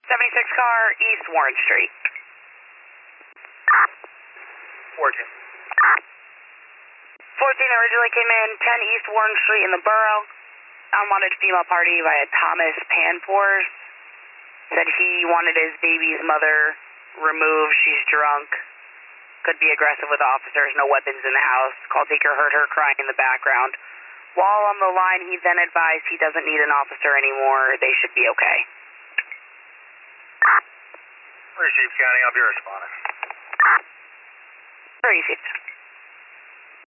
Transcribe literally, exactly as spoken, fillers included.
seventy-six car, East Warren Street. fourteen. fourteen originally came in, ten East Warren Street in the borough. Unwanted female party via Thomas Panpours. Said he wanted his baby's mother removed. She's drunk. Could be aggressive with officers. No weapons in the house. Call taker heard her crying in the background. While on the line, he then advised he doesn't need an officer anymore. They should be okay. Received, County. I'll be responding. Received.